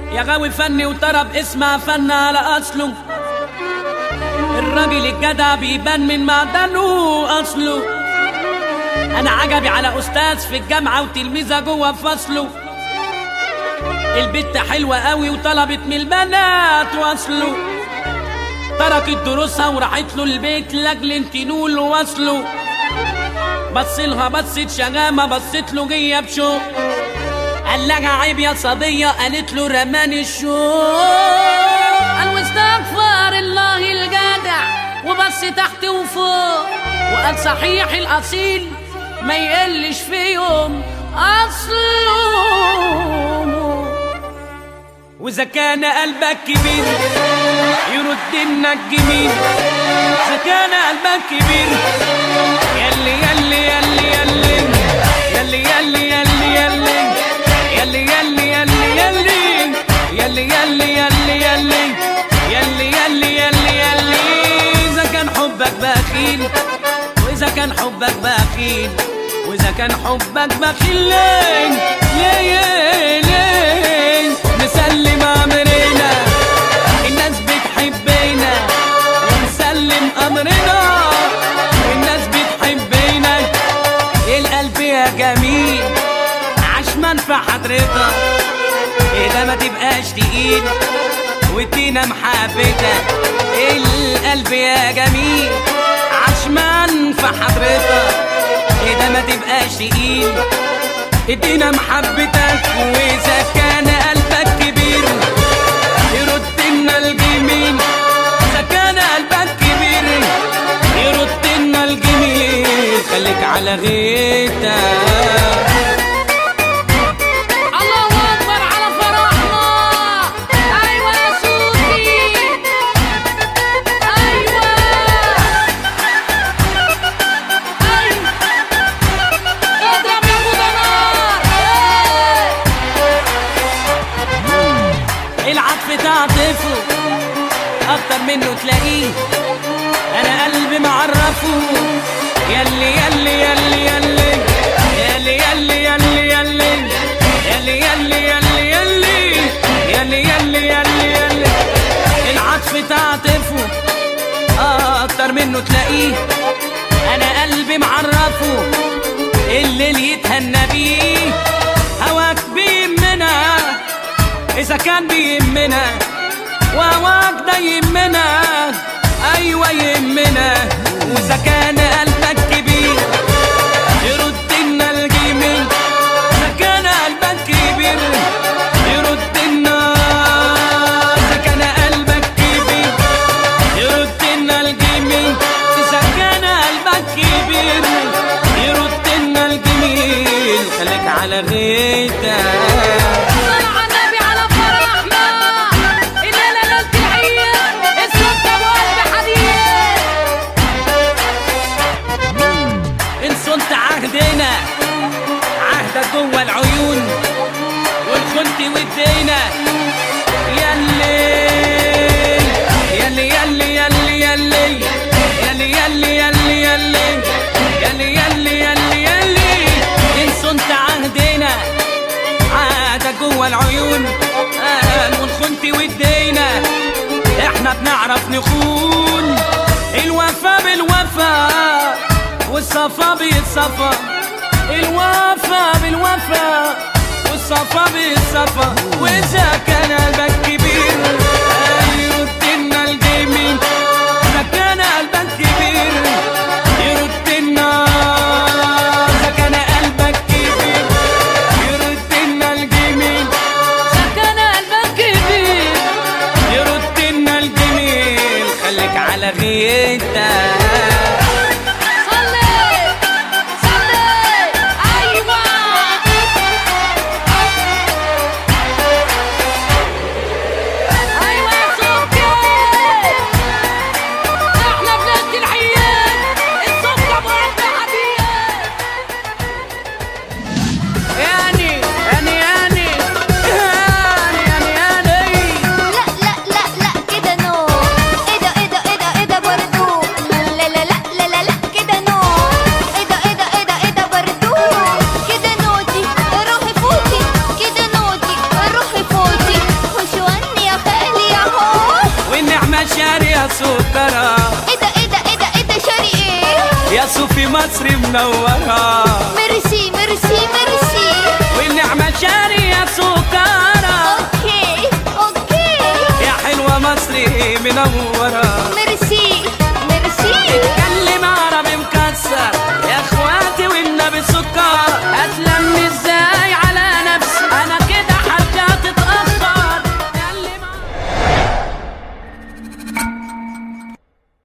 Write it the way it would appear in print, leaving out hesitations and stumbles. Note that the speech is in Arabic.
يا غاوي فني وطرب اسمع فن على اصله. الراجل الجدع بيبان من معدنه اصله. انا عجبي على استاذ في الجامعه وتلميذه جوه فصله. البت حلوه قوي وطلبت من البنات وصله. تركت دروسها وراحت له البيت لاجل انتنوا له وصله. بصلها بصت شغامه بصت له جيه بشوق. قال لها عيب يا صبيه قالت له رماني الشوق. قال واستغفر الله الجدع وبص تحت وفوق. وقال صحيح الاصيل ما يقلش في يوم اصله. واذا كان قلبك كبير يرد لك جميل. اذا كان قلبك كبير يلي يلي يلي يلي يلي يلي يلي يلي يلي يلي يلي يلي يلي يلي يلي يلي يلي يلي يلي. اذا كان حبك بخيل واذا كان حبك بخيل واذا كان حبك بخيل ليه ليه ليه نسلم امرنا الناس بتحبنا ونسلم امرنا الناس بتحبنا. القلب يا جميل عشمان في حضرتك اذا ما تبقاش تقيل وادينا محبتك. القلب يا جميل عشمان في حضرتك اذا ما تبقاش تقيل ادينا محبتك. واذا كان قلبك كبير يرد لنا الجميل. اذا كان قلبك كبير يرد لنا الجميل. خليك على غيتك. العطف تعطفه اكتر منه تلاقيه. انا قلبي معرفه يلي يلي يلي يلي يلي يلي يلي يلي يلي يلي يلي يلي يلي يلي يلي. العطف تعطفه اكتر منه تلاقيه. انا قلبي معرفه الليل يتهنى بيه. هواك بيهمنا إذا كان بيهمنا وهواك ده يهمنا أيوة يهمنا. وإذا كان قلبك كبير يرد لنا الجميل. إذا كان قلبك كبير يرد لنا. إذا كان قلبك كبير يرد لنا الجميل. إذا كان قلبك كبير يرد لنا الجميل. خليك على غيتك. عهدنا عهدك جوه العيون والخنت ودينا يلي يلي يلي يلي يلي يلي يلي يلي يلي يلي يلي يلي. إن صنت عهدنا عهدك جوه العيون والخنت ودينا. احنا بنعرف نخون الوفا بالوفا والصفا بالصفا. الوفا بالوفا والصفا بالصفا. واذا كان قلبك كبير يرد لنا الجميل. اذا كان قلبك كبير يرد لنا. اذا كان قلبك كبير يرد لنا الجميل. اذا كان قلبك كبير يرد لنا الجميل. خليك على غيتك. لا لا لا لا كده نو. ايه ده ايه ده ايه ده ايه ده برضو. مصر منورة. ميرسي ميرسي ميرسي. والنعمة شارية سكارة. اوكي اوكي. يا حلوة مصر منورة.